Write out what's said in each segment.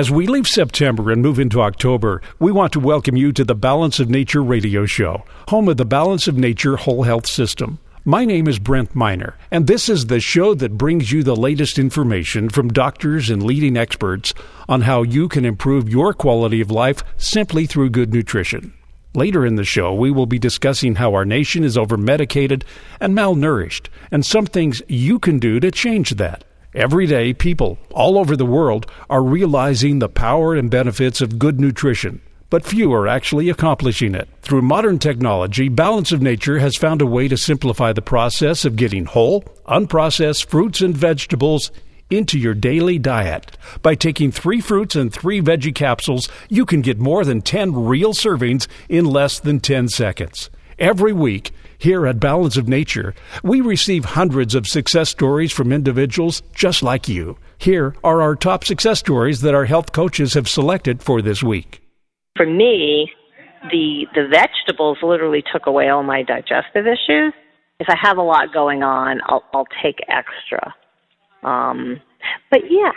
As we leave September and move into October, we want to welcome you to the Balance of Nature radio show, home of the Balance of Nature Whole Health System. My name is Brent Miner, and this is the show that brings you the latest information from doctors and leading experts on how you can improve your quality of life simply through good nutrition. Later in the show, we will be discussing how our nation is over-medicated and malnourished, and some things you can do to change that. Every day, people all over the world are realizing the power and benefits of good nutrition, but few are actually accomplishing it. Through modern technology, Balance of Nature has found a way to simplify the process of getting whole, unprocessed fruits and vegetables into your daily diet. By taking 3 fruits and 3 veggie capsules, you can get more than 10 real servings in less than 10 seconds. Every week, here at Balance of Nature, we receive hundreds of success stories from individuals just like you. Here are our top success stories that our health coaches have selected for this week. For me, the vegetables literally took away all my digestive issues. If I have a lot going on, I'll take extra. But yeah,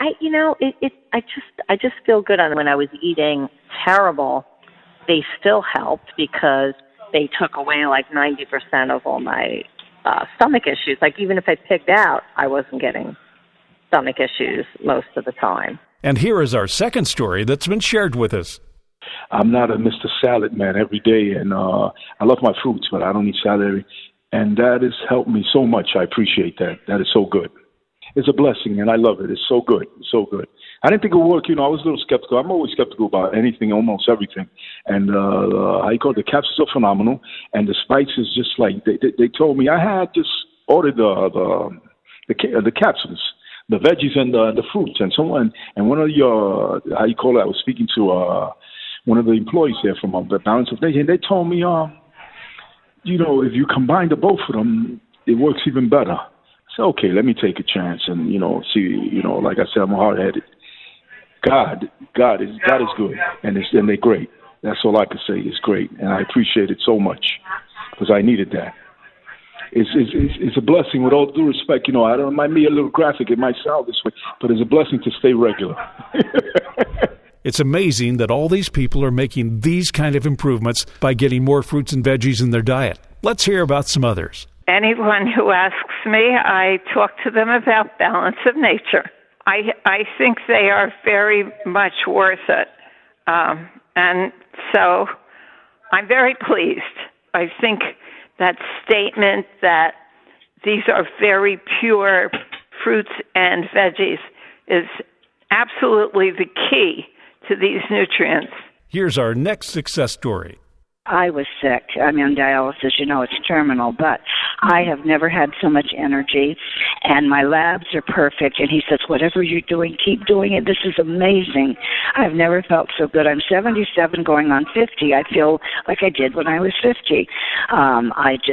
I just feel good on when I was eating terrible. They still helped because they took away like 90% of all my stomach issues. Like even if I picked out, I wasn't getting stomach issues most of the time. And here is our second story that's been shared with us. I'm not a Mr. Salad man every day, and I love my fruits, but I don't eat salad. And that has helped me so much. I appreciate that. That is so good. It's a blessing, and I love it. It's so good. It's so good. I didn't think it would work. I was a little skeptical. I'm always skeptical about anything, almost everything. And the capsules are phenomenal, and the spices just like they told me. I had just ordered the capsules, the veggies and the fruits, and someone and one of your I was speaking to one of the employees there from the Balance of Nature, and they told me, if you combine the both of them, it works even better. I said, okay, let me take a chance and see. Like I said, I'm hard-headed. God is good, and they're great. That's all I can say. It's great, and I appreciate it so much because I needed that. It's a blessing. With all due respect, it might be a little graphic. It might sound this way, but it's a blessing to stay regular. It's amazing that all these people are making these kind of improvements by getting more fruits and veggies in their diet. Let's hear about some others. Anyone who asks me, I talk to them about Balance of Nature. I think they are very much worth it. And so I'm very pleased. I think that statement that these are very pure fruits and veggies is absolutely the key to these nutrients. Here's our next success story. I was sick. I'm on dialysis. It's terminal, but I have never had so much energy, and my labs are perfect. And he says, whatever you're doing, keep doing it. This is amazing. I've never felt so good. I'm 77 going on 50. I feel like I did when I was 50. I'm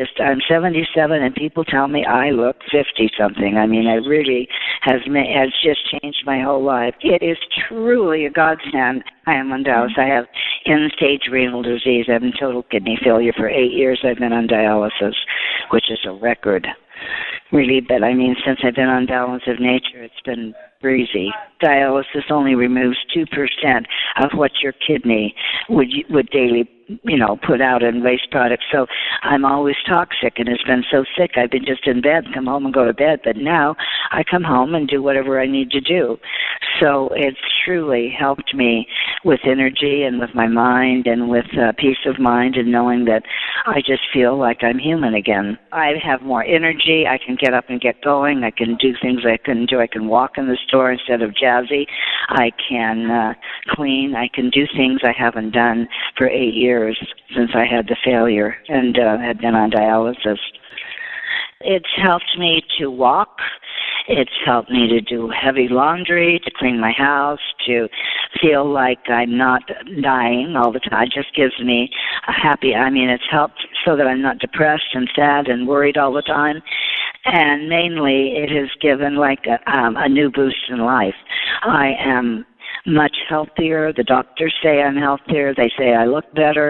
77, and people tell me I look 50-something. I mean, it really has just changed my whole life. It is truly a godsend. I am on dialysis. I have end-stage renal disease. I have total kidney failure. For 8 years I've been on dialysis, which is a record, really. But since I've been on Balance of Nature, it's been breezy. Dialysis only removes 2% of what your kidney would daily put out in waste products. So I'm always toxic, and it's been so sick. I've been just in bed, come home and go to bed. But now I come home and do whatever I need to do. So it's truly helped me with energy and with my mind and with peace of mind and knowing that I just feel like I'm human again. I have more energy. I can get up and get going. I can do things I couldn't do. I can walk in the store instead of Jazzy. I can clean. I can do things I haven't done for 8 years since I had the failure and had been on dialysis. It's helped me to walk. It's helped me to do heavy laundry, to clean my house, to feel like I'm not dying all the time. It just gives me it's helped so that I'm not depressed and sad and worried all the time. And mainly it has given a new boost in life. I am much healthier. The doctors say I'm healthier. They say I look better.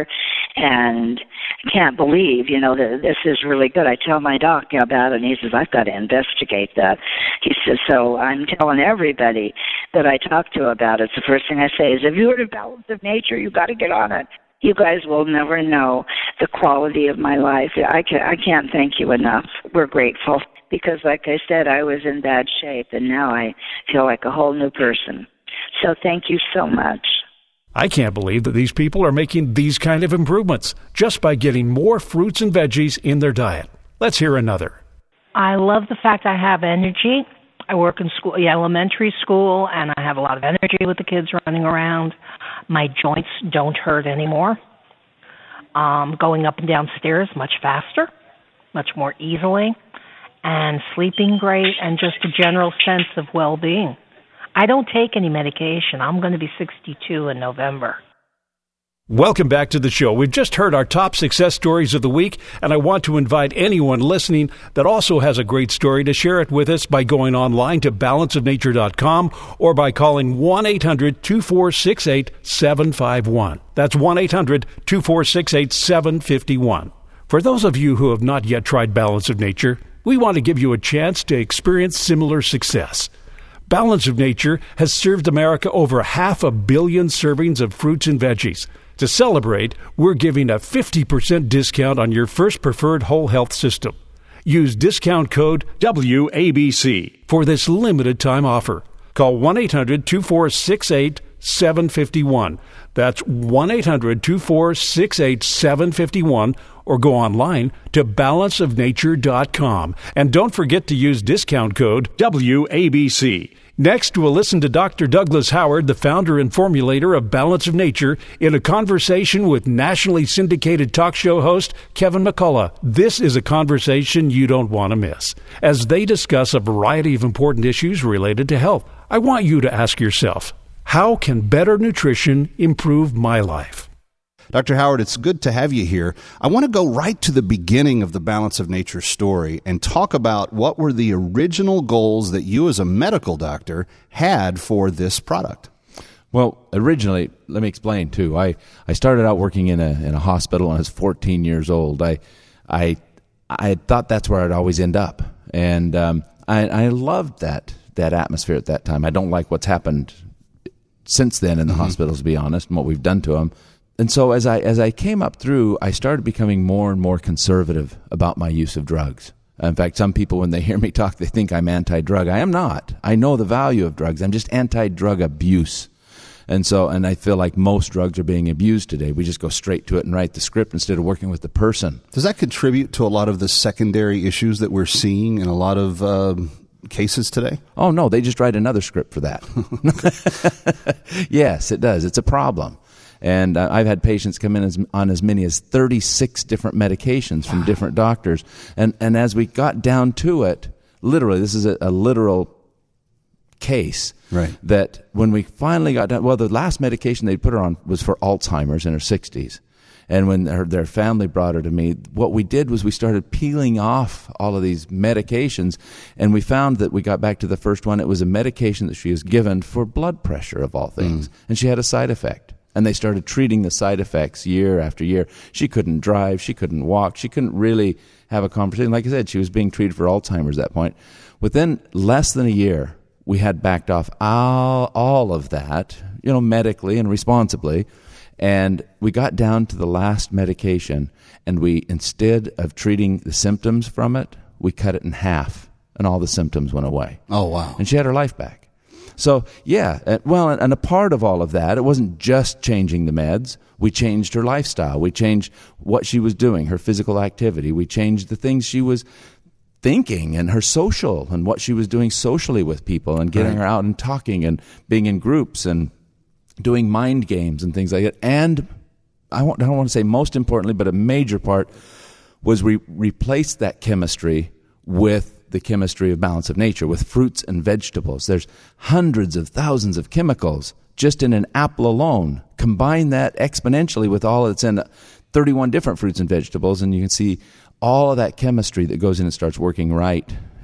and can't believe, that this is really good. I tell my doc about it, and he says, I've got to investigate that. He says, so I'm telling everybody that I talk to about it. The first thing I say is, have you heard of Balance of Nature? You've got to get on it. You guys will never know the quality of my life. I can't thank you enough. We're grateful because, like I said, I was in bad shape, and now I feel like a whole new person. So thank you so much. I can't believe that these people are making these kind of improvements just by getting more fruits and veggies in their diet. Let's hear another. I love the fact I have energy. I work in school, elementary school, and I have a lot of energy with the kids running around. My joints don't hurt anymore. Going up and down stairs much faster, much more easily, and sleeping great, and just a general sense of well-being. I don't take any medication. I'm going to be 62 in November. Welcome back to the show. We've just heard our top success stories of the week, and I want to invite anyone listening that also has a great story to share it with us by going online to balanceofnature.com or by calling 1-800-2468-751. That's 1-800-2468-751. For those of you who have not yet tried Balance of Nature, we want to give you a chance to experience similar success. Balance of Nature has served America over 500 million servings of fruits and veggies. To celebrate, we're giving a 50% discount on your first preferred whole health system. Use discount code WABC for this limited time offer. Call 1-800-2468-751. That's 1-800-2468-751, or go online to balanceofnature.com. And don't forget to use discount code WABC. Next, we'll listen to Dr. Douglas Howard, the founder and formulator of Balance of Nature, in a conversation with nationally syndicated talk show host Kevin McCullough. This is a conversation you don't want to miss, as they discuss a variety of important issues related to health. I want you to ask yourself, how can better nutrition improve my life? Dr. Howard, it's good to have you here. I want to go right to the beginning of the Balance of Nature story and talk about what were the original goals that you as a medical doctor had for this product. Well, originally, let me explain too. I started out working in a hospital when I was 14 years old. I thought that's where I'd always end up, and I loved that atmosphere at that time. I don't like what's happened since then in the hospitals, to be honest, and what we've done to them. And so as I came up through, I started becoming more and more conservative about my use of drugs. In fact, some people, when they hear me talk, they think I'm anti-drug. I am not. I know the value of drugs. I'm just anti-drug abuse. And I feel like most drugs are being abused today. We just go straight to it and write the script instead of working with the person. Does that contribute to a lot of the secondary issues that we're seeing in a lot of cases today? Oh, no, they just write another script for that. Yes, it does. It's a problem. And I've had patients come in on as many as 36 different medications from different doctors. And as we got down to it, literally, this is a literal case, right, that when we finally got down, well, the last medication they put her on was for Alzheimer's in her 60s. And when their family brought her to me, what we did was we started peeling off all of these medications, and we found that we got back to the first one. It was a medication that she was given for blood pressure, of all things, and she had a side effect. And they started treating the side effects year after year. She couldn't drive. She couldn't walk. She couldn't really have a conversation. Like I said, she was being treated for Alzheimer's at that point. Within less than a year, we had backed off all of that, medically and responsibly. And we got down to the last medication, and we, instead of treating the symptoms from it, we cut it in half, and all the symptoms went away. Oh, wow. And she had her life back. So, yeah, and a part of all of that, it wasn't just changing the meds. We changed her lifestyle. We changed what she was doing, her physical activity. We changed the things she was thinking and her social and what she was doing socially with people and getting her out and talking and being in groups and doing mind games and things like that. And I don't want to say most importantly, but a major part was we replaced that chemistry with the chemistry of Balance of Nature, with fruits and vegetables. There's hundreds of thousands of chemicals just in an apple alone. Combine that exponentially with all that's in 31 different fruits and vegetables, and you can see all of that chemistry that goes in and starts working right.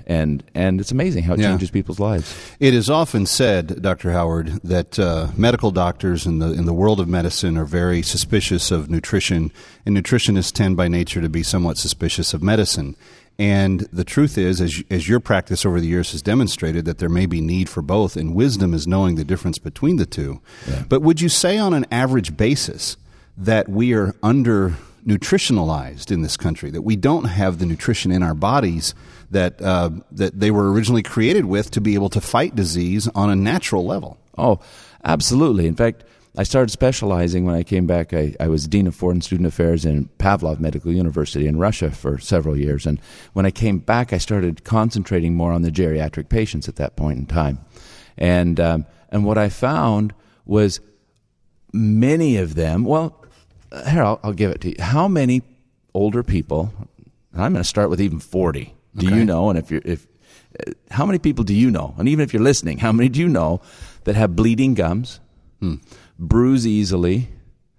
And it's amazing how it changes people's lives. It is often said, Dr. Howard, that medical doctors in the world of medicine are very suspicious of nutrition, and nutritionists tend by nature to be somewhat suspicious of medicine. And the truth is, as your practice over the years has demonstrated, that there may be need for both, and wisdom is knowing the difference between the two. Yeah. But would you say on an average basis that we are under-nutritionalized in this country, that we don't have the nutrition in our bodies that they were originally created with to be able to fight disease on a natural level? Oh, absolutely. In fact, I started specializing when I came back. I was Dean of Foreign Student Affairs in Pavlov Medical University in Russia for several years. And when I came back, I started concentrating more on the geriatric patients at that point in time. And what I found was many of them, well, here, I'll give it to you. How many older people, and I'm going to start with even 40, do you know? And how many people do you know? And even if you're listening, how many do you know that have bleeding gums, bruise easily,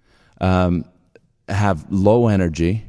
have low energy,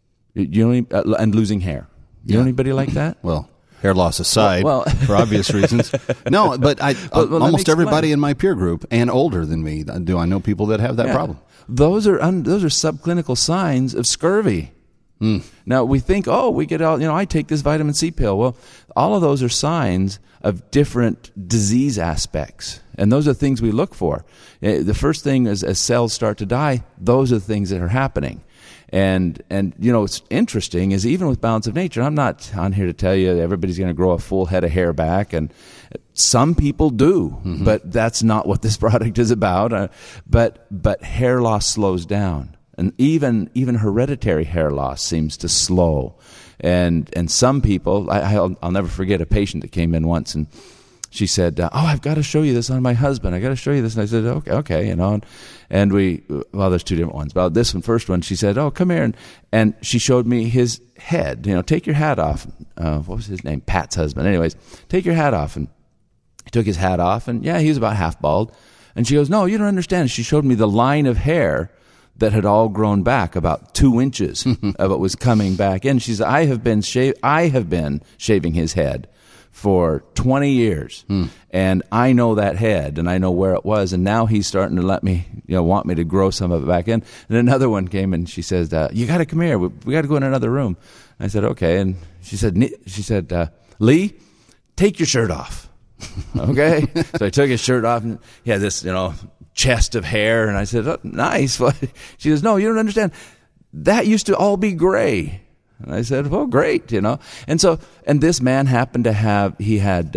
and losing hair? You know anybody like that? Well, hair loss aside, for obvious reasons. No, but almost everybody in my peer group and older than me, do I know people that have that problem? Those are subclinical signs of scurvy. Now, we think, we get out, I take this vitamin C pill. Well, all of those are signs of different disease aspects, and those are things we look for. The first thing is, as cells start to die, those are the things that are happening. And what's interesting is even with Balance of Nature, I'm not on here to tell you everybody's going to grow a full head of hair back, and some people do, but that's not what this product is about. But hair loss slows down. And even hereditary hair loss seems to slow. And some people, I'll never forget a patient that came in once, and she said, I've got to show you this on my husband. I got to show you this. And I said, okay, and there's two different ones. But this one, first one, she said, come here. And she showed me his head. Take your hat off. What was his name? Pat's husband. Anyways, take your hat off. And he took his hat off, and he was about half bald. And she goes, no, you don't understand. She showed me the line of hair that had all grown back about 2 inches of it was coming back in. She said, I have been shaving his head for 20 years, and I know that head, and I know where it was, and now he's starting to let me, want me to grow some of it back in. And another one came, and she says, you got to come here. We got to go in another room. I said, okay. And she said, Lee, take your shirt off. Okay. So I took his shirt off, and he had this, chest of hair, and I said, nice. She says, no, you don't understand. That used to all be gray. And I said, well, great, And this man happened to have, he had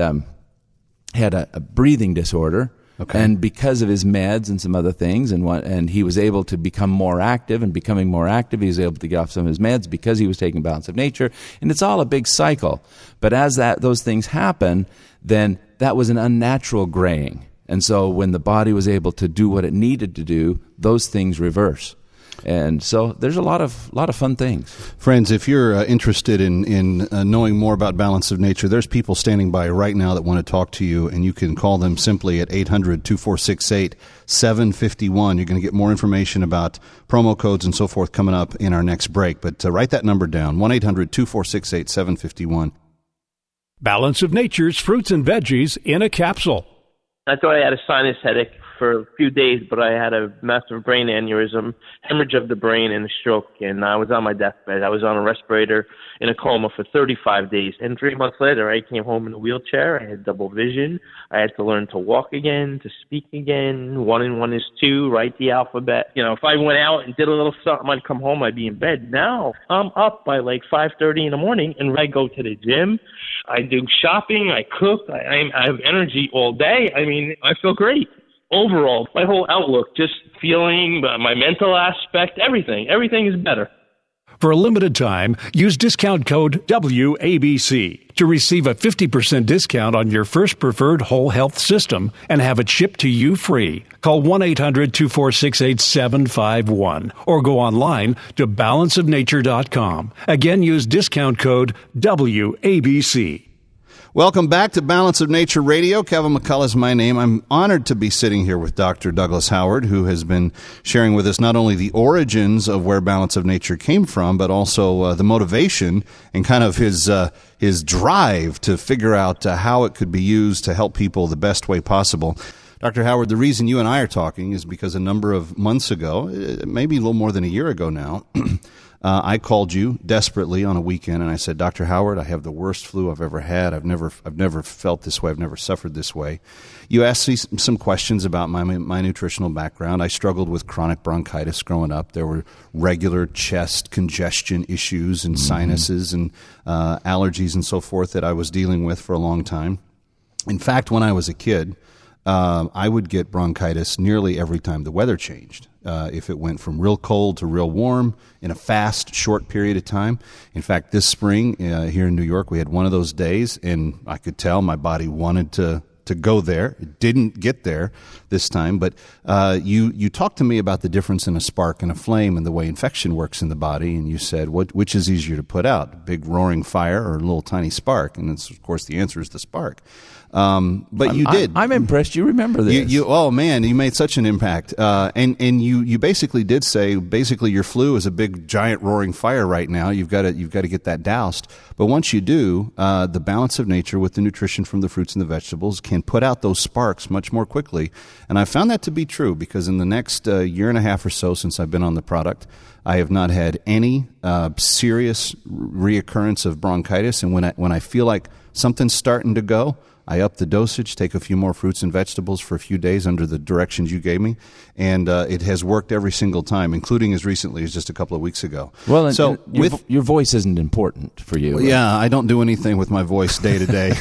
a breathing disorder. Okay. And because of his meds and some other things, and he was able to become more active, and becoming more active, he was able to get off some of his meds because he was taking Balance of Nature. And it's all a big cycle. But as those things happen, then that was an unnatural graying. And so when the body was able to do what it needed to do, those things reverse. And so there's a lot of fun things. Friends, if you're interested in knowing more about Balance of Nature, there's people standing by right now that want to talk to you, and you can call them simply at 800-2468-751. You're going to get more information about promo codes and so forth coming up in our next break. But write that number down, 1-800-2468-751. Balance of Nature's fruits and veggies in a capsule. I thought I had a sinus headache for a few days, but I had a massive brain aneurysm, hemorrhage of the brain, and a stroke. And I was on my deathbed. I was on a respirator in a coma for 35 days. And 3 months later, I came home in a wheelchair. I had double vision. I had to learn to walk again, to speak again. 1 and 1 is 2, write the alphabet. If I went out and did a little something, I'd come home, I'd be in bed. Now I'm up by like 5:30 in the morning, and I go to the gym. I do shopping. I cook. I have energy all day. I mean, I feel great. Overall, my whole outlook, just feeling, my mental aspect, everything is better. For a limited time, use discount code WABC to receive a 50% discount on your first preferred whole health system and have it shipped to you free. Call 1-800-246-8751 or go online to balanceofnature.com. Again, use discount code WABC. Welcome back to Balance of Nature Radio. Kevin McCullough is my name. I'm honored to be sitting here with Dr. Douglas Howard, who has been sharing with us not only the origins of where Balance of Nature came from, but also the motivation and kind of his drive to figure out how it could be used to help people the best way possible. Dr. Howard, the reason you and I are talking is because a number of months ago, maybe a little more than a year ago now, I called you desperately on a weekend, and I said, Dr. Howard, I have the worst flu I've ever had. I've never felt this way. I've never suffered this way. You asked me some questions about my nutritional background. I struggled with chronic bronchitis growing up. There were regular chest congestion issues and sinuses and allergies and so forth that I was dealing with for a long time. In fact, when I was a kid, I would get bronchitis nearly every time the weather changed. If it went from real cold to real warm in a fast, short period of time. In fact, this spring here in New York, we had one of those days, and I could tell my body wanted to go there. It didn't get there this time, but you talked to me about the difference in a spark and a flame and the way infection works in the body, and you said, which is easier to put out, a big roaring fire or a little tiny spark? And of course, the answer is the spark. But you did. I'm impressed you remember this. Oh man, you made such an impact. And you basically did say, your flu is a big giant roaring fire right now. You've got to get that doused. But once you do, the Balance of Nature with the nutrition from the fruits and the vegetables can put out those sparks much more quickly. And I found that to be true because in the next year and a half or so since I've been on the product, I have not had any serious reoccurrence of bronchitis. And when I feel like something's starting to go, I up the dosage, take a few more fruits and vegetables for a few days under the directions you gave me, and it has worked every single time, including as recently as just a couple of weeks ago. Well, so your voice isn't important for you. Well, yeah, I don't do anything with my voice day to day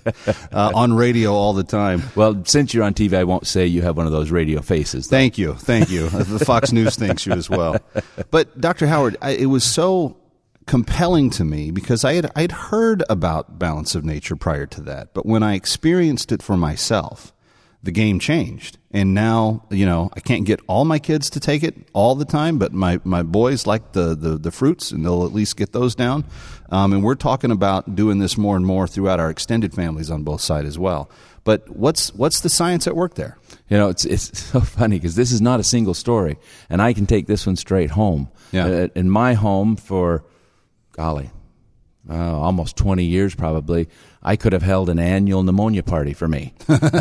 on radio all the time. Well, since you're on TV, I won't say you have one of those radio faces. Though. Thank you. The Fox News thanks you as well. But Dr. Howard, it was so compelling to me because I'd heard about Balance of Nature prior to that, but when I experienced it for myself, the game changed. And now, I can't get all my kids to take it all the time, but my boys like the fruits, and they'll at least get those down. And we're talking about doing this more and more throughout our extended families on both sides as well. But what's the science at work there? It's so funny because this is not a single story, and I can take this one straight home. Yeah. In my home for almost 20 years probably, I could have held an annual pneumonia party for me.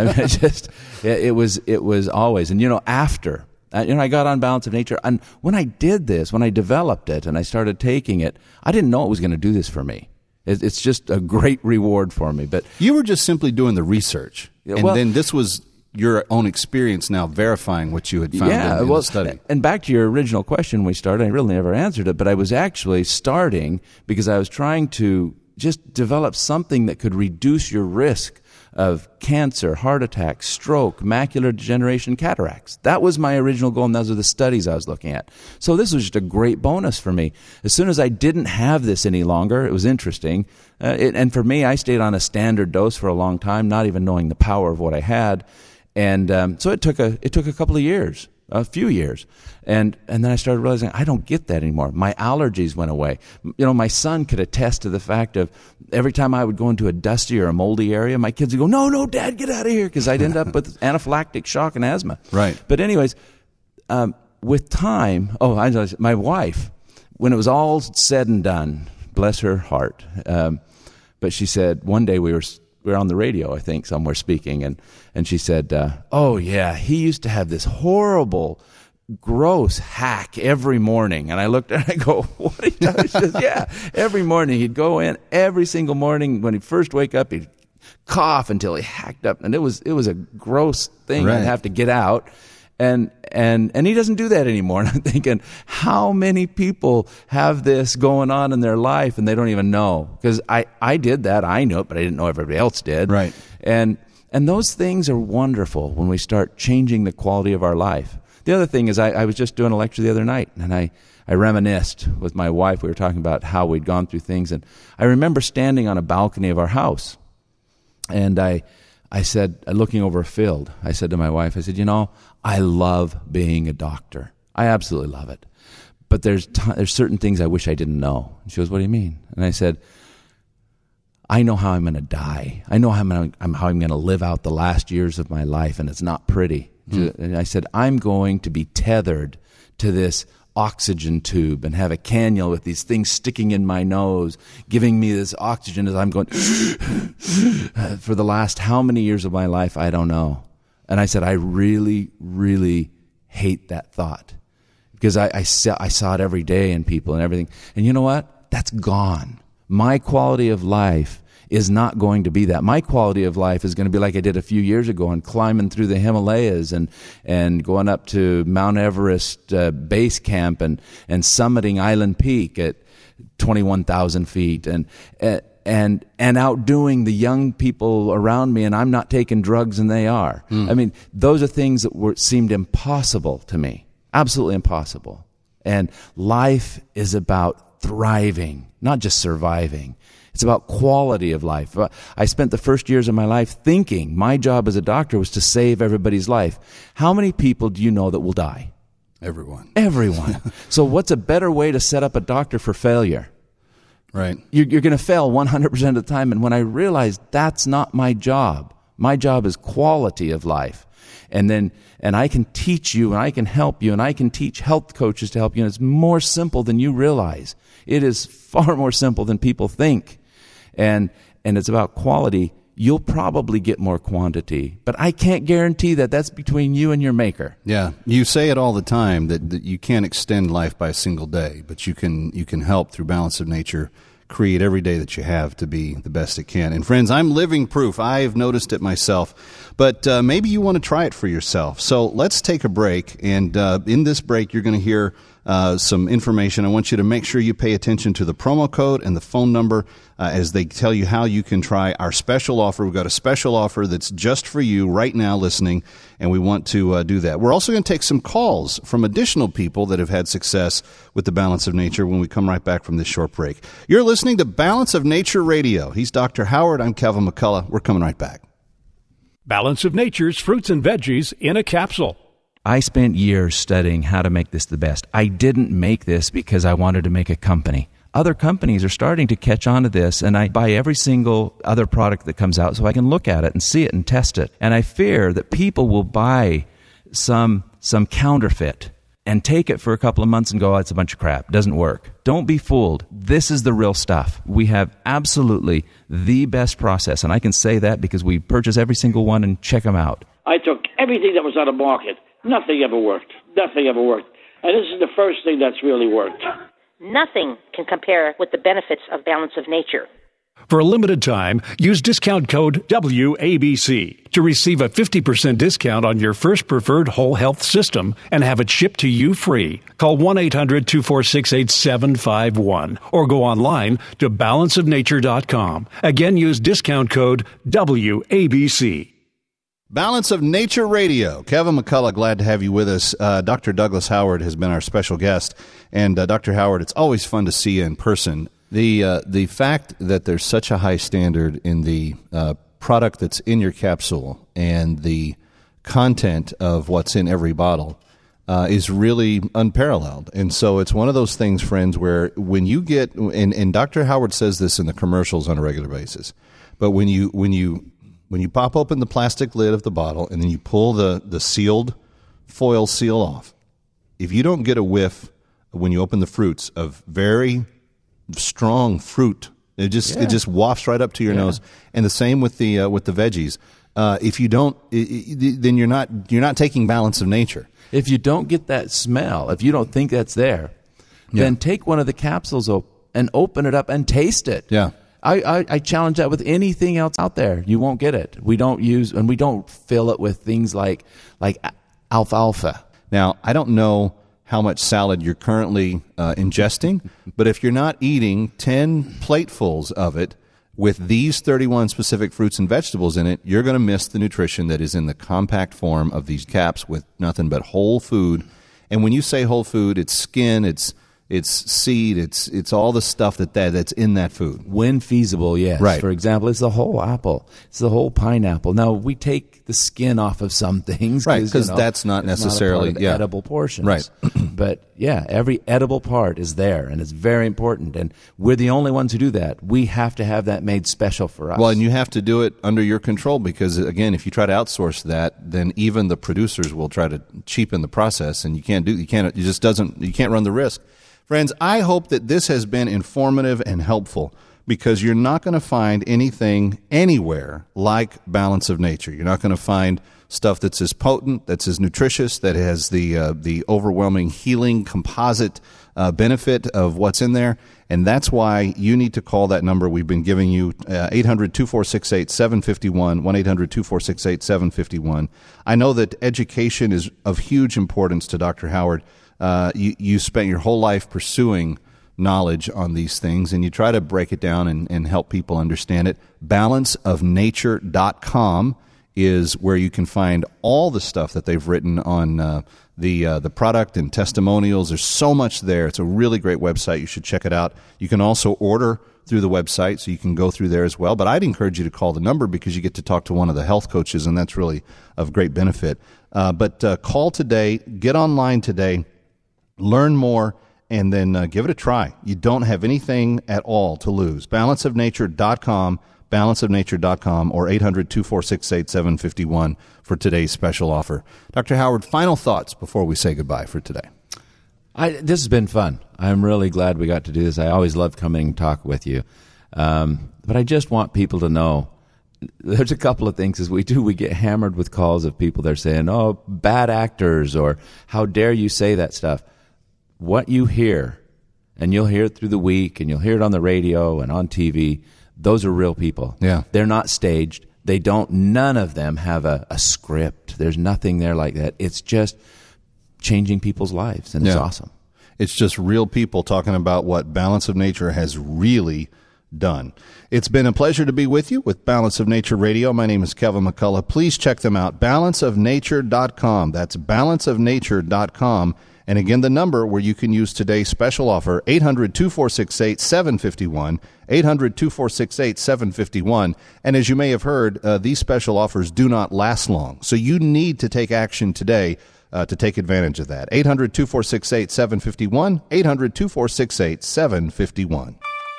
It was always, and after, I got on Balance of Nature, and when I did this, when I developed it and I started taking it, I didn't know it was going to do this for me. It's just a great reward for me. But you were just simply doing the research, and then this was your own experience now verifying what you had found in the study. And back to your original question we started, I really never answered it, but I was actually starting because I was trying to just develop something that could reduce your risk of cancer, heart attack, stroke, macular degeneration, cataracts. That was my original goal, and those are the studies I was looking at. So this was just a great bonus for me. As soon as I didn't have this any longer, it was interesting. And for me, I stayed on a standard dose for a long time, not even knowing the power of what I had. And so it took a couple of years, a few years, and then I started realizing I don't get that anymore. My allergies went away. My son could attest to the fact of every time I would go into a dusty or a moldy area, my kids would go, "No, Dad, get out of here," because I'd end up with anaphylactic shock and asthma. Right. But anyways, with time, my wife, when it was all said and done, bless her heart, but she said one day we were on the radio, I think, somewhere speaking, and she said, "Oh yeah, he used to have this horrible, gross hack every morning." And I looked at her and I go, "What?" He does? She says, "Yeah, every morning he'd go in every single morning when he'd first wake up, he'd cough until he hacked up, and it was a gross thing. Right. I'd have to get out." And he doesn't do that anymore. And I'm thinking, how many people have this going on in their life and they don't even know? Because I did that. I knew it, but I didn't know everybody else did. Right. And those things are wonderful when we start changing the quality of our life. The other thing is I was just doing a lecture the other night, and I reminisced with my wife. We were talking about how we'd gone through things. And I remember standing on a balcony of our house, and I said, looking over a field, I said to my wife, I said, I love being a doctor. I absolutely love it. But there's certain things I wish I didn't know. And she goes, "What do you mean?" And I said, I know how I'm going to die. I know how I'm going to live out the last years of my life, and it's not pretty. And I said, I'm going to be tethered to this oxygen tube and have a cannula with these things sticking in my nose, giving me this oxygen as I'm going for the last how many years of my life, I don't know. And I said, I really, really hate that thought, because I saw it every day in people and everything. And you know what? That's gone. My quality of life is not going to be that. My quality of life is going to be like I did a few years ago, and climbing through the Himalayas and going up to Mount Everest base camp and summiting Island Peak at 21,000 feet and outdoing the young people around me, and I'm not taking drugs and they are. I mean, those are things that seemed impossible to me, absolutely impossible. And life is about thriving, not just surviving. It's about quality of life. I spent the first years of my life thinking my job as a doctor was to save everybody's life. How many people do you know that will die? Everyone. So what's a better way to set up a doctor for failure? Right. You're going to fail 100% of the time. And when I realized that's not my job is quality of life. And I can teach you, and I can help you, and I can teach health coaches to help you. And it's more simple than you realize. It is far more simple than people think. And it's about quality. You'll probably get more quantity, but I can't guarantee that. That's between you and your maker. Yeah, you say it all the time that you can't extend life by a single day, but you can help through Balance of Nature create every day that you have to be the best it can. And friends, I'm living proof. I've noticed it myself, but maybe you want to try it for yourself. So let's take a break, and in this break, you're going to hear some information. I want you to make sure you pay attention to the promo code and the phone number as they tell you how you can try our special offer. We've got a special offer that's just for you right now listening, and we want to do that. We're also going to take some calls from additional people that have had success with the Balance of Nature when we come right back from this short break. You're listening to Balance of Nature Radio. He's Dr. Howard. I'm Kevin McCullough. We're coming right back. Balance of Nature's fruits and veggies in a capsule. I spent years studying how to make this the best. I didn't make this because I wanted to make a company. Other companies are starting to catch on to this, and I buy every single other product that comes out so I can look at it and see it and test it. And I fear that people will buy some counterfeit and take it for a couple of months and go, oh, it's a bunch of crap. It doesn't work. Don't be fooled. This is the real stuff. We have absolutely the best process, and I can say that because we purchase every single one and check them out. I took everything that was on the market. Nothing ever worked. Nothing ever worked. And this is the first thing that's really worked. Nothing can compare with the benefits of Balance of Nature. For a limited time, use discount code WABC to receive a 50% discount on your first preferred whole health system and have it shipped to you free. Call 1-800-246-8751 or go online to balanceofnature.com. Again, use discount code WABC. Balance of Nature Radio. Kevin McCullough, glad to have you with us. Dr. Douglas Howard has been our special guest. And Dr. Howard, it's always fun to see you in person. The fact that there's such a high standard in the product that's in your capsule and the content of what's in every bottle is really unparalleled. And so it's one of those things, friends, where when you get, and Dr. Howard says this in the commercials on a regular basis, but when you pop open the plastic lid of the bottle and then you pull the sealed foil seal off, if you don't get a whiff when you open the fruits of very strong fruit, it just wafts right up to your nose. And the same with the veggies. If you don't, then you're not taking Balance of Nature. If you don't get that smell, if you don't think that's there, then take one of the capsules and open it up and taste it. Yeah. I challenge that with anything else out there. You won't get it. We don't fill it with things like alfalfa. Now, I don't know how much salad you're currently ingesting, but if you're not eating 10 platefuls of it with these 31 specific fruits and vegetables in it, you're going to miss the nutrition that is in the compact form of these caps with nothing but whole food. And when you say whole food, it's skin, it's seed, it's all the stuff that's in that food. When feasible, yes. Right. For example, it's the whole apple. It's the whole pineapple. Now, we take the skin off of some things. Right, because that's not necessarily the edible portions. Right. But yeah, every edible part is there, and it's very important. And we're the only ones who do that. We have to have that made special for us. Well, and you have to do it under your control because, again, if you try to outsource that, then even the producers will try to cheapen the process, and you can't run the risk. Friends, I hope that this has been informative and helpful, because you're not going to find anything anywhere like Balance of Nature. You're not going to find stuff that's as potent, that's as nutritious, that has the overwhelming healing composite benefit of what's in there. And that's why you need to call that number we've been giving you, 800-2468-751, 1-800-2468-751. I know that education is of huge importance to Dr. Howard. You spent your whole life pursuing knowledge on these things, and you try to break it down and help people understand it. Balanceofnature.com is where you can find all the stuff that they've written on the product and testimonials. There's so much there. It's a really great website. You should check it out. You can also order through the website, so you can go through there as well. But I'd encourage you to call the number because you get to talk to one of the health coaches, and that's really of great benefit. But call today, get online today, learn more, and then give it a try. You don't have anything at all to lose. Balanceofnature.com, balanceofnature.com, or 800-2468-751 for today's special offer. Dr. Howard, final thoughts before we say goodbye for today. This has been fun. I'm really glad we got to do this. I always love coming and talk with you. But I just want people to know there's a couple of things as we get hammered with calls of people that are saying, oh, bad actors, or how dare you say that stuff. What you hear, and you'll hear it through the week, and you'll hear it on the radio and on TV, those are real people. Yeah. They're not staged. None of them have a script. There's nothing there like that. It's just changing people's lives, and it's awesome. It's just real people talking about what Balance of Nature has really done. It's been a pleasure to be with you with Balance of Nature Radio. My name is Kevin McCullough. Please check them out, balanceofnature.com. That's balanceofnature.com. And again, the number where you can use today's special offer, 800-2468-751, 800-2468-751. And as you may have heard, these special offers do not last long. So you need to take action today to take advantage of that. 800-2468-751, 800-2468-751.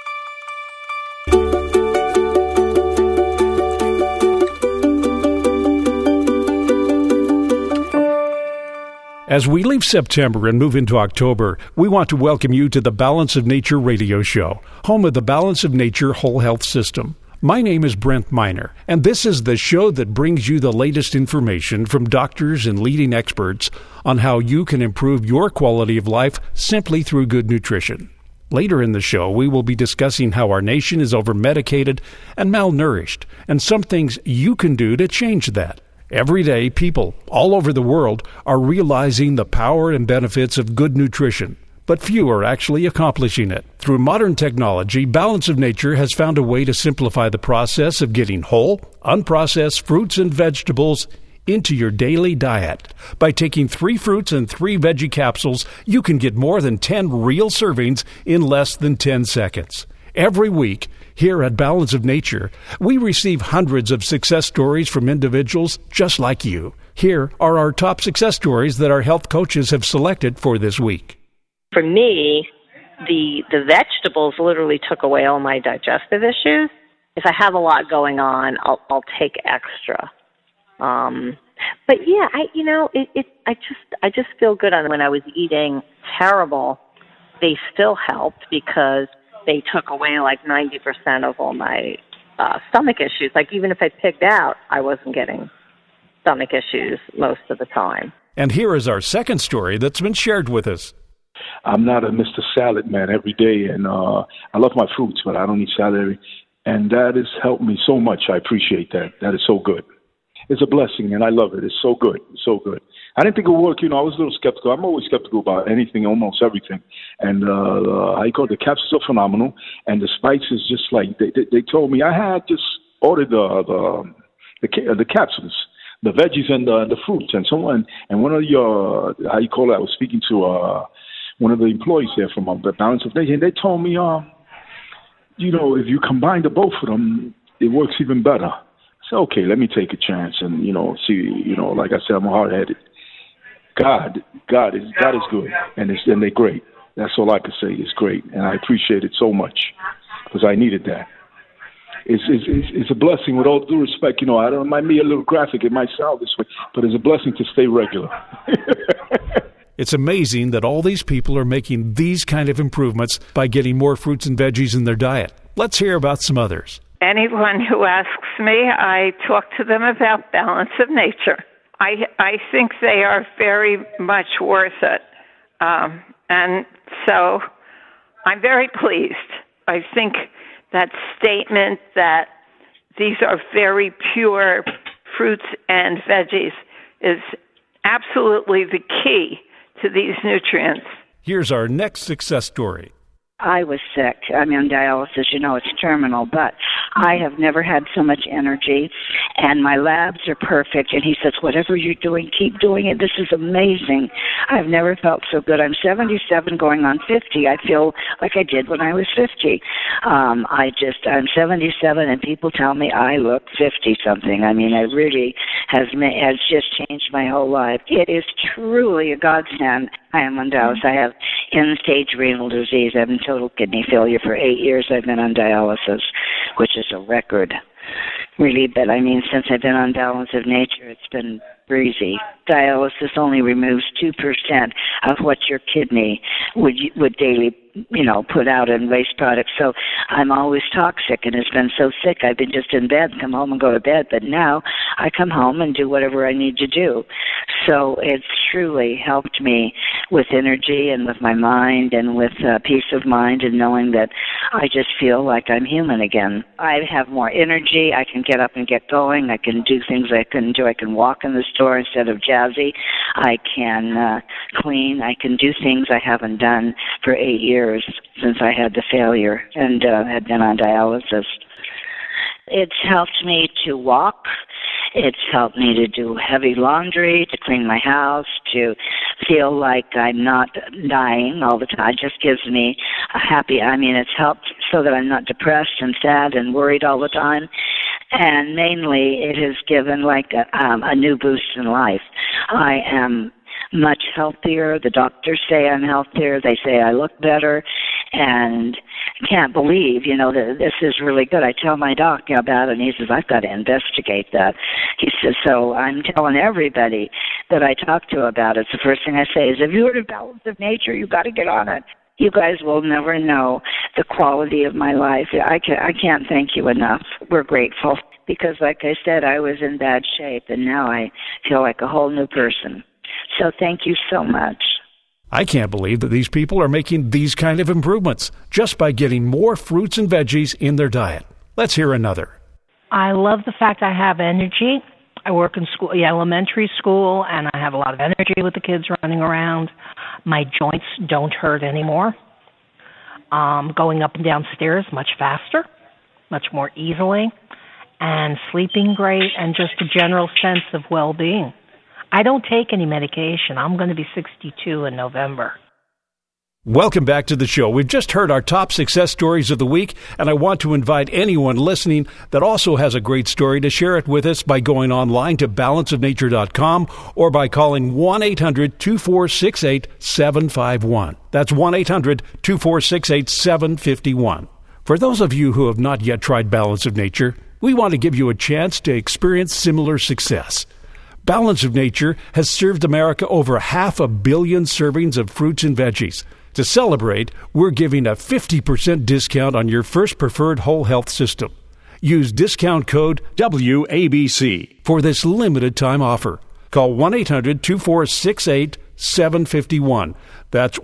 As we leave September and move into October, we want to welcome you to the Balance of Nature radio show, home of the Balance of Nature whole health system. My name is Brent Miner, and this is the show that brings you the latest information from doctors and leading experts on how you can improve your quality of life simply through good nutrition. Later in the show, we will be discussing how our nation is over-medicated and malnourished, and some things you can do to change that. Every day, people all over the world are realizing the power and benefits of good nutrition, but few are actually accomplishing it. Through modern technology, Balance of Nature has found a way to simplify the process of getting whole, unprocessed fruits and vegetables into your daily diet. By taking 3 fruits and 3 veggie capsules, you can get more than 10 real servings in less than 10 seconds. Every week, here at Balance of Nature, we receive hundreds of success stories from individuals just like you. Here are our top success stories that our health coaches have selected for this week. For me, the vegetables literally took away all my digestive issues. If I have a lot going on, I'll take extra. But yeah, I just feel good on when I was eating terrible. They still helped because they took away like 90% of all my stomach issues. Like even if I pigged out, I wasn't getting stomach issues most of the time. And here is our second story that's been shared with us. I'm not a Mr. Salad man every day, and I love my fruits, but I don't eat salad. And that has helped me so much. I appreciate that. That is so good. It's a blessing, and I love it. It's so good. It's so good. I didn't think it would work. I was a little skeptical. I'm always skeptical about anything, almost everything. And the capsules are phenomenal, and the spices just like they told me. I had just ordered the capsules, the veggies and the fruits, and so on. And one of your I was speaking to one of the employees there from the Balance of Nature, and they told me, if you combine the both of them, it works even better. So, okay, let me take a chance and, see, like I said, I'm hard-headed. God is good, and they're great. That's all I can say. It's great, and I appreciate it so much because I needed that. It's a blessing with all due respect. I don't mind me a little graphic. It might sound this way, but it's a blessing to stay regular. It's amazing that all these people are making these kind of improvements by getting more fruits and veggies in their diet. Let's hear about some others. Anyone who asks me, I talk to them about Balance of Nature. I think they are very much worth it. And so I'm very pleased. I think that statement that these are very pure fruits and veggies is absolutely the key to these nutrients. Here's our next success story. I was sick. I'm on dialysis. It's terminal, but I have never had so much energy, and my labs are perfect. And he says, whatever you're doing, keep doing it. This is amazing. I've never felt so good. I'm 77 going on 50. I feel like I did when I was 50. I'm 77, and people tell me I look 50-something. I mean, it really has just changed my whole life. It is truly a godsend. I am on dialysis. I have end-stage renal disease. I've been total kidney failure for 8 years. I've been on dialysis, which is a record, really. But since I've been on Balance of Nature, it's been breezy. Dialysis only removes 2% of what your kidney would daily, put out in waste products. So I'm always toxic, and it's been so sick. I've been just in bed, come home and go to bed. But now I come home and do whatever I need to do. So it's truly helped me with energy and with my mind and with peace of mind and knowing that I just feel like I'm human again. I have more energy. I can get up and get going. I can do things I couldn't do. I can walk in the store instead of jazzy. I can clean. I can do things I haven't done for 8 years since I had the failure and had been on dialysis. It's helped me to walk. It's helped me to do heavy laundry, to clean my house, to feel like I'm not dying all the time. It just gives me it's helped so that I'm not depressed and sad and worried all the time. And mainly it has given a new boost in life. I am much healthier. The doctors say I'm healthier. They say I look better. And I can't believe, that this is really good. I tell my doc about it, and he says, I've got to investigate that. He says, so I'm telling everybody that I talk to about it. The first thing I say is, have you heard of Balance of Nature? You've got to get on it. You guys will never know the quality of my life. I can't thank you enough. We're grateful because, like I said, I was in bad shape, and now I feel like a whole new person. So thank you so much. I can't believe that these people are making these kind of improvements just by getting more fruits and veggies in their diet. Let's hear another. I love the fact I have energy. I work in elementary school, and I have a lot of energy with the kids running around. My joints don't hurt anymore. Going up and down stairs much faster, much more easily, and sleeping great, and just a general sense of well-being. I don't take any medication. I'm going to be 62 in November. Welcome back to the show. We've just heard our top success stories of the week, and I want to invite anyone listening that also has a great story to share it with us by going online to balanceofnature.com or by calling 1-800-2468-751. That's 1-800-2468-751. For those of you who have not yet tried Balance of Nature, we want to give you a chance to experience similar success. Balance of Nature has served America over 500 million servings of fruits and veggies. To celebrate, we're giving a 50% discount on your first preferred whole health system. Use discount code WABC for this limited time offer. Call 1-800-2468-751. That's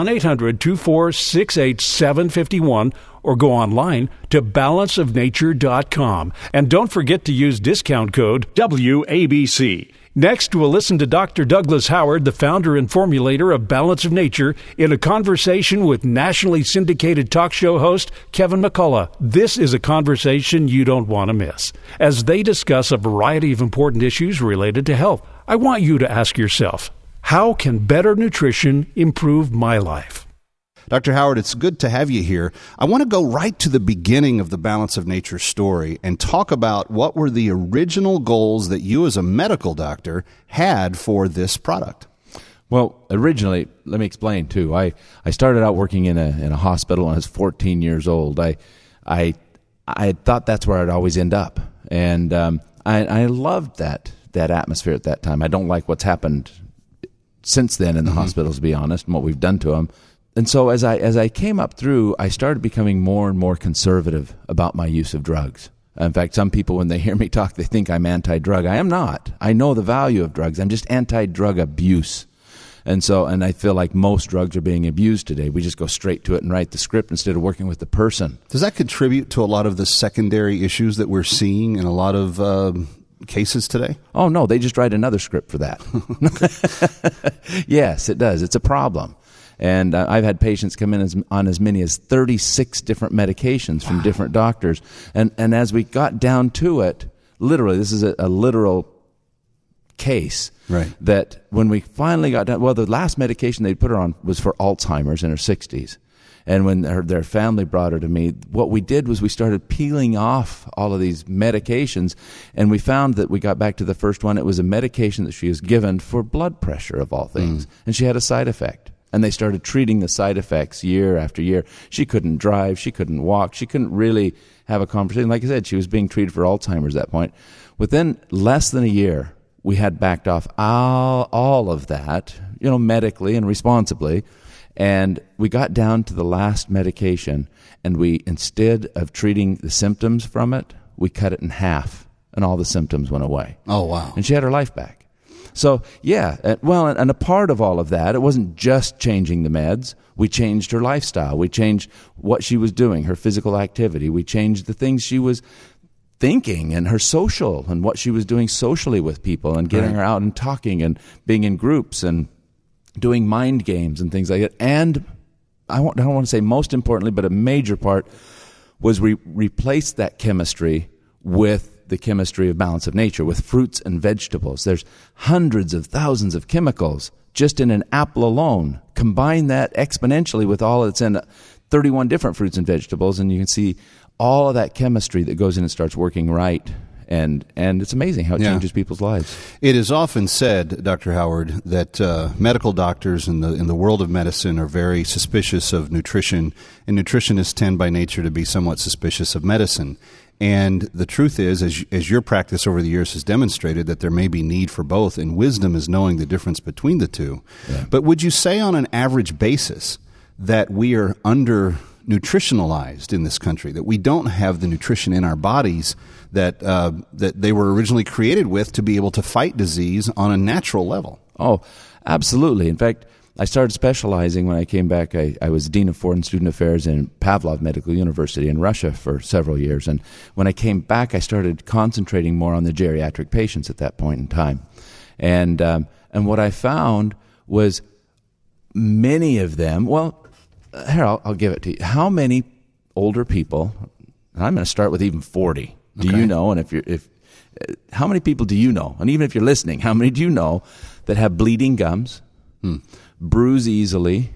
1-800-2468-751, or go online to balanceofnature.com. And don't forget to use discount code WABC. Next, we'll listen to Dr. Douglas Howard, the founder and formulator of Balance of Nature, in a conversation with nationally syndicated talk show host Kevin McCullough. This is a conversation you don't want to miss, as they discuss a variety of important issues related to health. I want you to ask yourself, how can better nutrition improve my life? Dr. Howard, it's good to have you here. I want to go right to the beginning of the Balance of Nature story and talk about what were the original goals that you as a medical doctor had for this product. Well, originally, let me explain too. I started out working in a hospital when I was 14 years old. I thought that's where I'd always end up, and I loved that atmosphere at that time. I don't like what's happened since then in the hospitals, to be honest, and what we've done to them. And so as I came up through, I started becoming more and more conservative about my use of drugs. In fact, some people, when they hear me talk, they think I'm anti-drug. I am not. I know the value of drugs. I'm just anti-drug abuse. And I feel like most drugs are being abused today. We just go straight to it and write the script instead of working with the person. Does that contribute to a lot of the secondary issues that we're seeing in a lot of cases today? Oh, no, they just write another script for that. Yes, it does. It's a problem. And I've had patients come in on as many as 36 different medications from different doctors. And as we got down to it, literally, this is a literal case, right? That when we finally got down, well, the last medication they put her on was for Alzheimer's in her 60s. And when their family brought her to me, what we did was we started peeling off all of these medications, and we found that we got back to the first one. It was a medication that she was given for blood pressure, of all things, and she had a side effect. And they started treating the side effects year after year. She couldn't drive. She couldn't walk. She couldn't really have a conversation. Like I said, she was being treated for Alzheimer's at that point. Within less than a year, we had backed off all of that, medically and responsibly. And we got down to the last medication, and we, instead of treating the symptoms from it, we cut it in half, and all the symptoms went away. Oh, wow. And she had her life back. So, yeah, and a part of all of that, it wasn't just changing the meds. We changed her lifestyle. We changed what she was doing, her physical activity. We changed the things she was thinking and her social and what she was doing socially with people and getting her out and talking and being in groups and doing mind games and things like that. And I don't want to say most importantly, but a major part was we replaced that chemistry with the chemistry of Balance of Nature, with fruits and vegetables. There's hundreds of thousands of chemicals just in an apple alone. Combine that exponentially with all that's in 31 different fruits and vegetables, and you can see all of that chemistry that goes in and starts working right. And it's amazing how it changes people's lives. It is often said, Dr. Howard, that medical doctors in the world of medicine are very suspicious of nutrition, and nutritionists tend by nature to be somewhat suspicious of medicine. And the truth is, as your practice over the years has demonstrated, that there may be need for both, and wisdom is knowing the difference between the two. Yeah. But would you say on an average basis that we are under-nutritionalized in this country, that we don't have the nutrition in our bodies that they were originally created with to be able to fight disease on a natural level? Oh, absolutely. In fact, I started specializing when I came back. I was Dean of Foreign Student Affairs in Pavlov Medical University in Russia for several years. And when I came back, I started concentrating more on the geriatric patients at that point in time. And what I found was many of them, well, here, I'll give it to you. How many older people, and I'm going to start with even 40, do you know? And how many people do you know? And even if you're listening, how many do you know that have bleeding gums, bruise easily,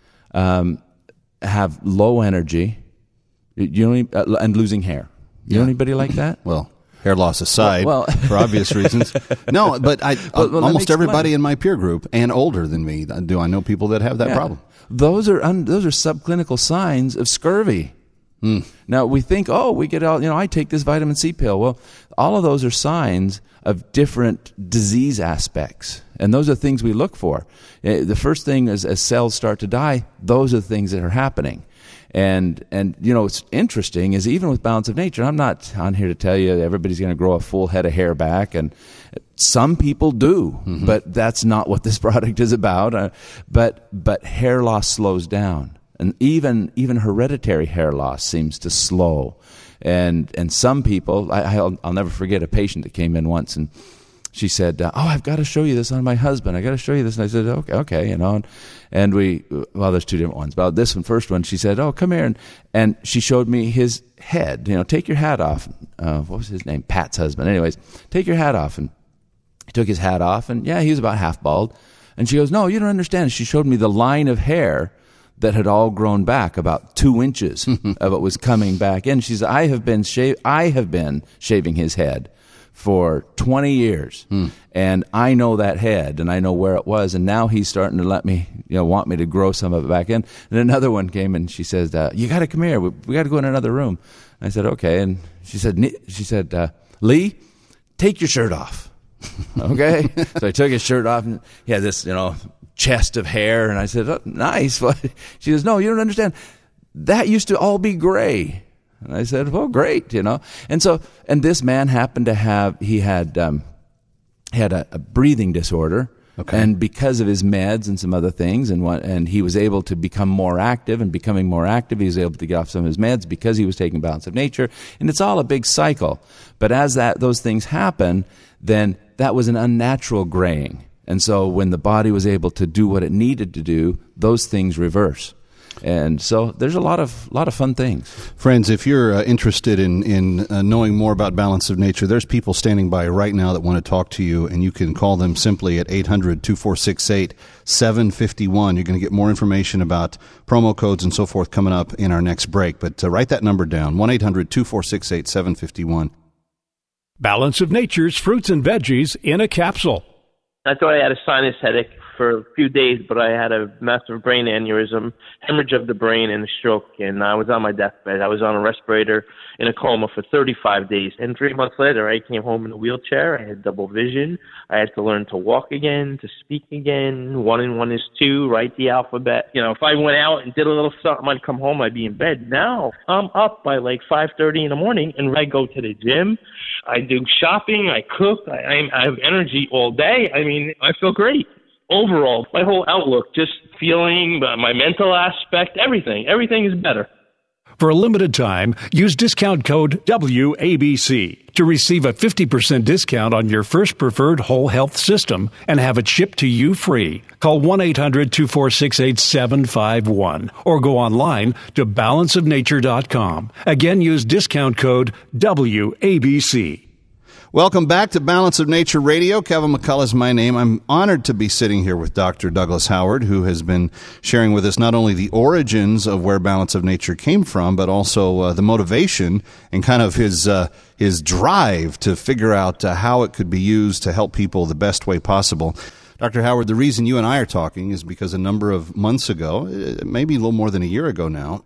have low energy, and losing hair? You know anybody like that? Well, hair loss aside, for obvious reasons. No, but almost everybody in my peer group and older than me, do I know people that have that problem? Those are subclinical signs of scurvy. Now, we think, we get out, I take this vitamin C pill. Well, all of those are signs of different disease aspects, and those are things we look for. The first thing is, as cells start to die, those are the things that are happening. And what's interesting is, even with Balance of Nature, I'm not on here to tell you everybody's going to grow a full head of hair back, and some people do, but that's not what this product is about. But hair loss slows down. And even hereditary hair loss seems to slow. And some people, I'll never forget a patient that came in once, and she said, I've got to show you this on my husband. I got to show you this. And I said, okay, and there's two different ones. But this first one, she said, come here. And she showed me his head. Take your hat off. What was his name? Pat's husband. Anyways, take your hat off. And he took his hat off, and he was about half bald. And she goes, no, you don't understand. She showed me the line of hair that had all grown back. About 2 inches of it was coming back in. She said, I have been shaving his head for 20 years, and I know that head, and I know where it was, and now he's starting to let me, want me to grow some of it back in. And another one came, and she says, you got to come here. We got to go in another room. And I said, okay. And she said, Lee, take your shirt off. Okay. So I took his shirt off, and he had this, chest of hair, and I said, oh, nice. She says, no, you don't understand. That used to all be gray. And I said, well, great, And so, and this man happened to have, he had a breathing disorder. Okay. And because of his meds and some other things, and he was able to become more active, and becoming more active, he was able to get off some of his meds because he was taking Balance of Nature. And it's all a big cycle. But as those things happen, then that was an unnatural graying. And so when the body was able to do what it needed to do, those things reverse. And so there's a lot of fun things. Friends, if you're interested in knowing more about Balance of Nature, there's people standing by right now that want to talk to you, and you can call them simply at 800-2468-751. You're going to get more information about promo codes and so forth coming up in our next break. But write that number down, 1-800-2468-751. Balance of Nature's fruits and veggies in a capsule. I thought I had a sinus headache for a few days, but I had a massive brain aneurysm, hemorrhage of the brain, and a stroke, and I was on my deathbed. I was on a respirator in a coma for 35 days, and 3 months later, I came home in a wheelchair. I had double vision. I had to learn to walk again, to speak again. 1 and 1 is 2, write the alphabet. If I went out and did a little something, I'd come home, I'd be in bed. Now, I'm up by like 5:30 in the morning, and I go to the gym. I do shopping. I cook. I have energy all day. I mean, I feel great. Overall, my whole outlook, just feeling, my mental aspect, everything is better. For a limited time, use discount code WABC to receive a 50% discount on your first preferred whole health system and have it shipped to you free. Call 1-800-246-8751 or go online to balanceofnature.com. Again, use discount code WABC. Welcome back to Balance of Nature Radio. Kevin McCullough is my name. I'm honored to be sitting here with Dr. Douglas Howard, who has been sharing with us not only the origins of where Balance of Nature came from, but also the motivation and kind of his drive to figure out how it could be used to help people the best way possible. Dr. Howard, the reason you and I are talking is because a number of months ago, maybe a little more than a year ago now,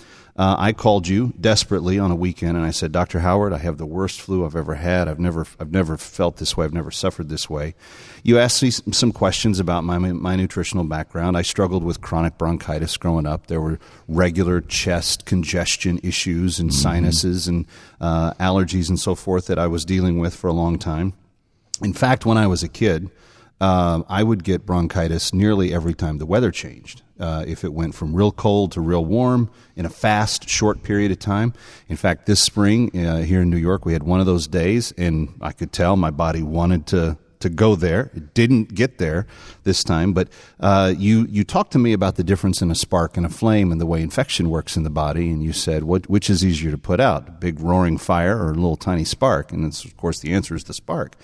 I called you desperately on a weekend, and I said, Dr. Howard, I have the worst flu I've ever had. I've never felt this way. I've never suffered this way. You asked me some questions about my nutritional background. I struggled with chronic bronchitis growing up. There were regular chest congestion issues and sinuses and allergies and so forth that I was dealing with for a long time. In fact, when I was a kid, I would get bronchitis nearly every time the weather changed. If it went from real cold to real warm in a fast, short period of time. In fact, this spring here in New York, we had one of those days, and I could tell my body wanted to go there. It didn't get there this time, but you talked to me about the difference in a spark and a flame and the way infection works in the body, and you said, which is easier to put out, a big roaring fire or a little tiny spark? And of course, the answer is the spark.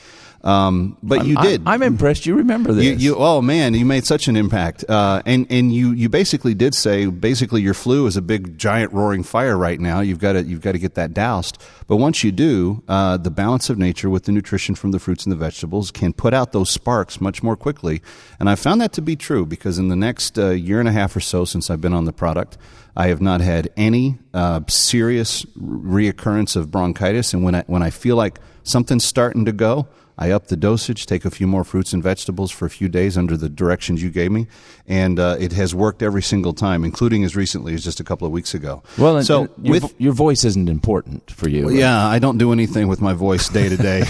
But you did. I'm impressed you remember this. Oh man, you made such an impact. And you basically did say, your flu is a big giant roaring fire right now. You've got to get that doused. But once you do, the Balance of Nature with the nutrition from the fruits and the vegetables can put out those sparks much more quickly. And I found that to be true because in the next year and a half or so since I've been on the product, I have not had any serious reoccurrence of bronchitis. And when I feel like something's starting to go, I up the dosage, take a few more fruits and vegetables for a few days under the directions you gave me, and it has worked every single time, including as recently as just a couple of weeks ago. Well, so your voice isn't important for you. Well, yeah, I don't do anything with my voice day to day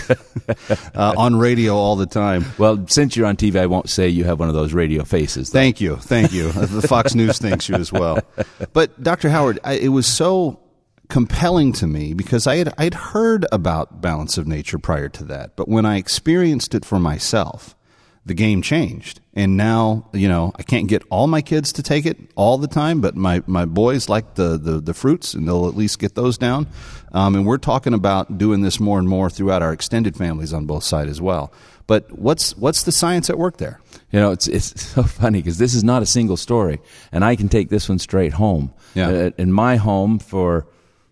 on radio all the time. Well, since you're on TV, I won't say you have one of those radio faces, though. Thank you. The Fox News thanks you as well. But Dr. Howard, it was so compelling to me because I'd heard about Balance of Nature prior to that, but when I experienced it for myself, the game changed. And now, I can't get all my kids to take it all the time, but my boys like the fruits, and they'll at least get those down. And we're talking about doing this more and more throughout our extended families on both sides as well. But what's the science at work there? It's so funny because this is not a single story, and I can take this one straight home. Yeah. In my home for,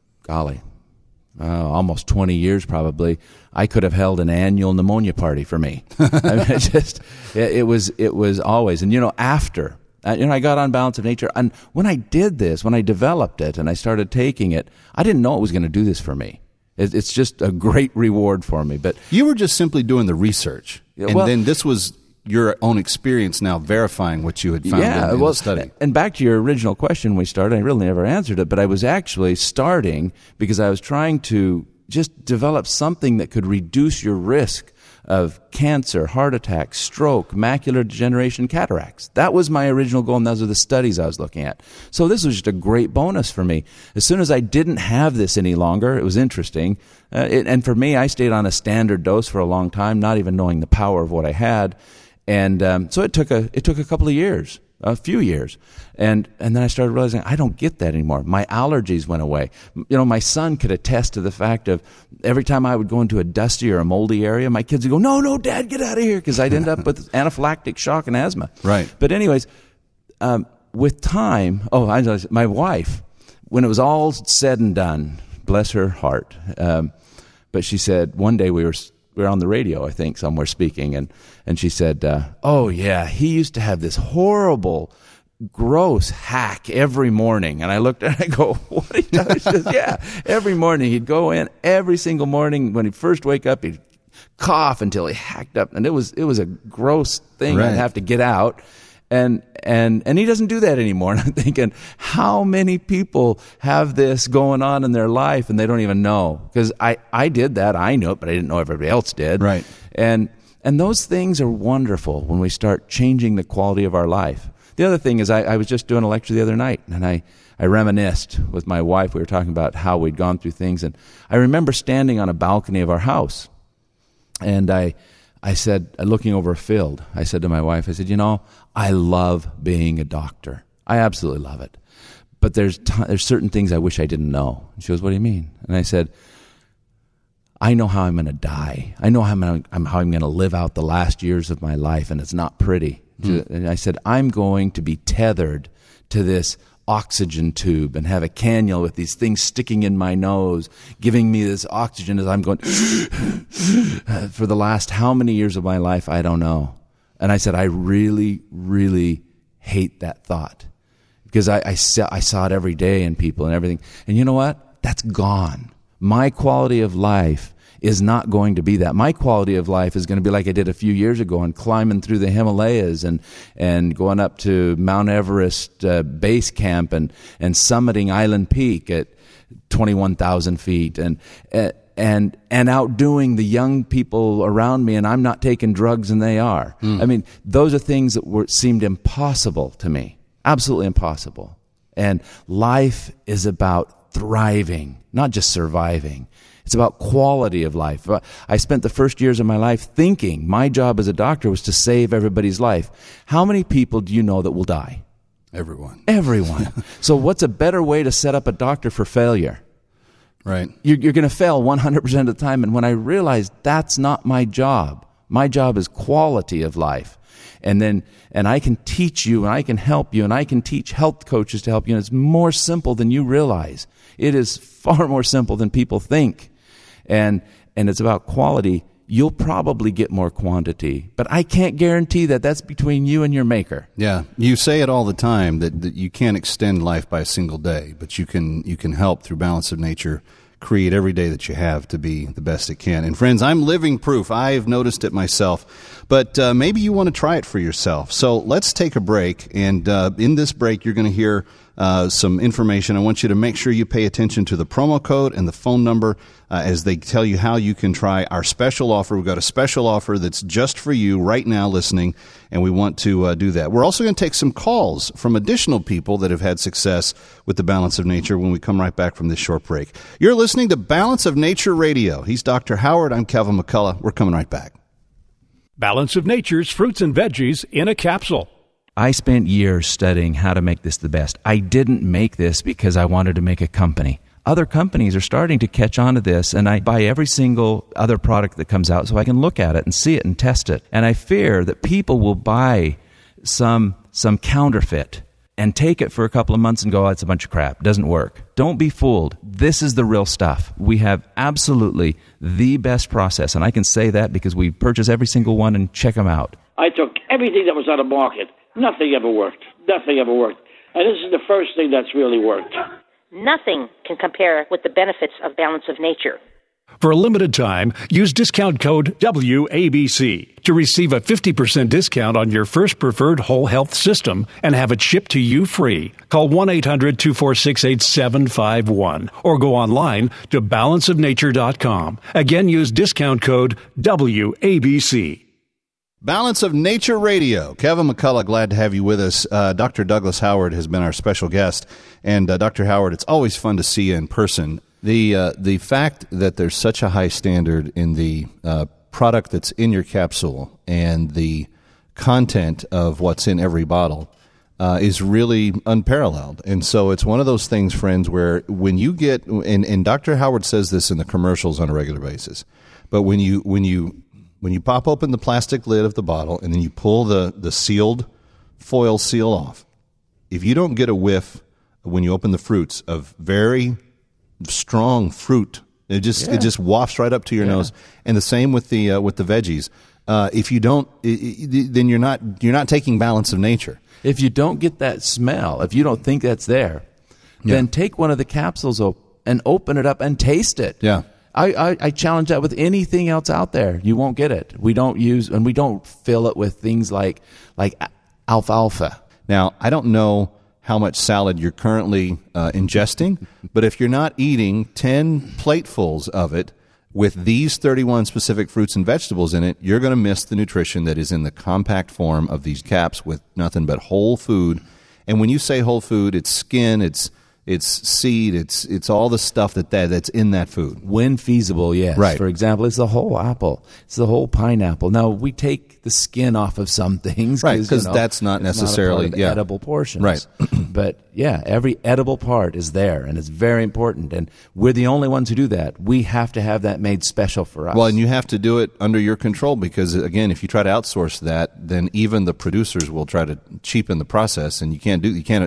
almost 20 years probably, I could have held an annual pneumonia party for me. I mean, it was always, and after, I got on Balance of Nature, and when I did this, when I developed it and I started taking it, I didn't know it was going to do this for me. It's just a great reward for me. But you were just simply doing the research, and then this was your own experience now verifying what you had found in the study. And back to your original question we started, I really never answered it, but I was actually starting because I was trying to just develop something that could reduce your risk of cancer, heart attack, stroke, macular degeneration, cataracts. That was my original goal, and those are the studies I was looking at. So this was just a great bonus for me. As soon as I didn't have this any longer, it was interesting. And for me, I stayed on a standard dose for a long time, not even knowing the power of what I had. And so it took a couple of years, a few years. And then I started realizing I don't get that anymore. My allergies went away. My son could attest to the fact of every time I would go into a dusty or a moldy area, my kids would go, no, Dad, get out of here, because I'd end up with anaphylactic shock and asthma. Right. But anyways, with time, my wife, when it was all said and done, bless her heart, but she said one day we were on the radio, I think, somewhere speaking, and she said, he used to have this horrible, gross hack every morning. And I looked at it and I go, what? She says, every morning. He'd go in every single morning. When he'd first wake up, he'd cough until he hacked up. And it was a gross thing. Right. I'd have to get out. And he doesn't do that anymore. And I'm thinking, how many people have this going on in their life and they don't even know? Because I did that. I knew it, but I didn't know everybody else did. Right. And those things are wonderful when we start changing the quality of our life. The other thing is I was just doing a lecture the other night, and I reminisced with my wife. We were talking about how we'd gone through things, and I remember standing on a balcony of our house, and I said, looking over a field, I said to my wife, I said, I love being a doctor. I absolutely love it. But there's certain things I wish I didn't know. And she goes, what do you mean? And I said, I know how I'm going to die. I know how I'm going to live out the last years of my life, and it's not pretty. And I said, I'm going to be tethered to this oxygen tube and have a cannula with these things sticking in my nose, giving me this oxygen as I'm going for the last how many years of my life, I don't know. And I said, I really, really hate that thought, because I saw it every day in people and everything. And you know what? That's gone. My quality of life is not going to be that. My quality of life is going to be like I did a few years ago, and climbing through the Himalayas and going up to Mount Everest base camp and summiting Island Peak at 21,000 feet and outdoing the young people around me, and I'm not taking drugs and they are. I mean, those are things that seemed impossible to me, absolutely impossible. And life is about thriving, not just surviving. It's about quality of life. I spent the first years of my life thinking my job as a doctor was to save everybody's life. How many people do you know that will die? Everyone. So what's a better way to set up a doctor for failure? Right. You're going to fail 100% of the time. And when I realized that's not my job is quality of life. And I can teach you, and I can help you, and I can teach health coaches to help you. And it's more simple than you realize. It is far more simple than people think. And it's about quality. You'll probably get more quantity, but I can't guarantee that. That's between you and your maker. Yeah. You say it all the time that you can't extend life by a single day, but you can help through Balance of Nature create every day that you have to be the best it can. And friends, I'm living proof. I've noticed it myself, but maybe you want to try it for yourself. So let's take a break. And in this break, you're going to hear some information. I want you to make sure you pay attention to the promo code and the phone number as they tell you how you can try our special offer. We've got a special offer that's just for you right now listening, and we want to do that. We're also going to take some calls from additional people that have had success with the Balance of Nature when we come right back from this short break. You're listening to Balance of Nature Radio. He's Dr. Howard. I'm Kevin McCullough. We're coming right back. Balance of Nature's fruits and veggies in a capsule. I spent years studying how to make this the best. I didn't make this because I wanted to make a company. Other companies are starting to catch on to this, and I buy every single other product that comes out so I can look at it and see it and test it. And I fear that people will buy some counterfeit and take it for a couple of months and go, oh, it's a bunch of crap. Doesn't work. Don't be fooled. This is the real stuff. We have absolutely the best process, and I can say that because we purchase every single one and check them out. I took everything that was on the market. Nothing ever worked. Nothing ever worked. And this is the first thing that's really worked. Nothing can compare with the benefits of Balance of Nature. For a limited time, use discount code WABC to receive a 50% discount on your first preferred whole health system and have it shipped to you free. Call 1-800-246-8751 or go online to balanceofnature.com. Again, use discount code WABC. Balance of Nature Radio. Kevin McCullough, glad to have you with us. Dr. Douglas Howard has been our special guest. And Dr. Howard, it's always fun to see you in person. The fact that there's such a high standard in the product that's in your capsule and the content of what's in every bottle is really unparalleled. And so it's one of those things, friends, where when you get, and Dr. Howard says this in the commercials on a regular basis, but when you pop open the plastic lid of the bottle and then you pull the sealed foil seal off, if you don't get a whiff when you open the fruits of very strong fruit, it just wafts right up to your nose. And the same with the veggies. If you don't, then you're not taking Balance of Nature. If you don't get that smell, if you don't think that's there, then take one of the capsules and open it up and taste it. Yeah. I challenge that with anything else out there. You won't get it. We don't fill it with things like alfalfa. Now, I don't know how much salad you're currently ingesting, but if you're not eating 10 platefuls of it with these 31 specific fruits and vegetables in it, you're going to miss the nutrition that is in the compact form of these caps with nothing but whole food. And when you say whole food, it's skin, it's seed, it's all the stuff that's in that food. When feasible, yes. Right. For example, it's the whole apple. It's the whole pineapple. Now, we take the skin off of some things. Right, because that's not necessarily not edible portions. Right. But, yeah, every edible part is there, and it's very important. And we're the only ones who do that. We have to have that made special for us. Well, and you have to do it under your control because, again, if you try to outsource that, then even the producers will try to cheapen the process, and you can't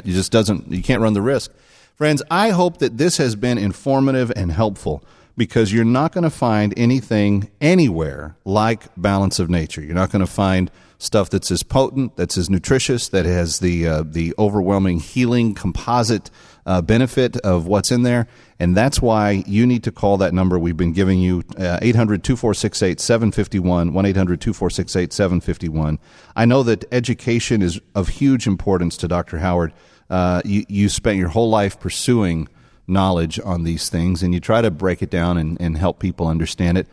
run the risk. Friends, I hope that this has been informative and helpful because you're not going to find anything anywhere like Balance of Nature. You're not going to find stuff that's as potent, that's as nutritious, that has the overwhelming healing composite benefit of what's in there. And that's why you need to call that number we've been giving you, 800-2468-751, 1-800-2468-751. I know that education is of huge importance to Dr. Howard. You spent your whole life pursuing knowledge on these things, and you try to break it down and help people understand it.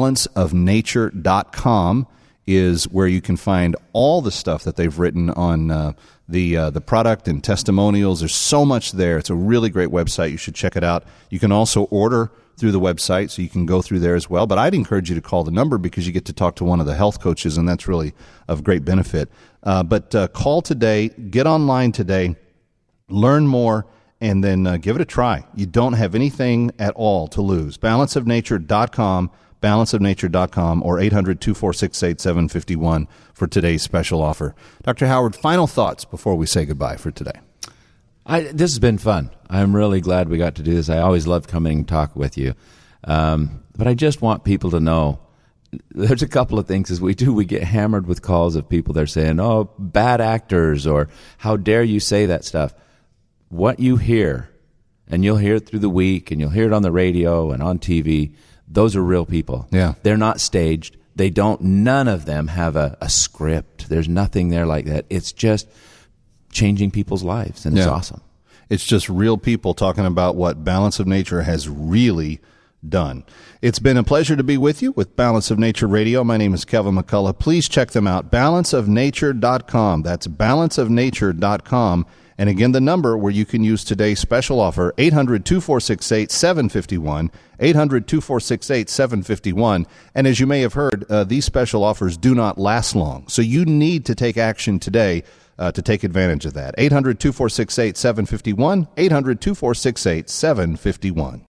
Balanceofnature.com is where you can find all the stuff that they've written on the product and testimonials. There's so much there. It's a really great website. You should check it out. You can also order through the website, so you can go through there as well. But I'd encourage you to call the number because you get to talk to one of the health coaches, and that's really of great benefit. But call today, get online today, learn more, and then give it a try. You don't have anything at all to lose. Balanceofnature.com, balanceofnature.com, or 800-246-8751 for today's special offer. Dr. Howard, final thoughts before we say goodbye for today. This has been fun. I'm really glad we got to do this. I always love coming and talk with you. But I just want people to know there's a couple of things as we get hammered with calls of people that are saying, oh, bad actors, or how dare you say that stuff. What you hear, and you'll hear it through the week, and you'll hear it on the radio and on TV, those are real people. Yeah. They're not staged. None of them have a script. There's nothing there like that. It's just changing people's lives, and it's awesome. It's just real people talking about what Balance of Nature has really done. It's been a pleasure to be with you with Balance of Nature Radio. My name is Kevin McCullough. Please check them out, balanceofnature.com. That's balanceofnature.com. And again, the number where you can use today's special offer, 800-2468-751, 800-2468-751. And as you may have heard, these special offers do not last long. So you need to take action today to take advantage of that. 800-2468-751, 800-2468-751.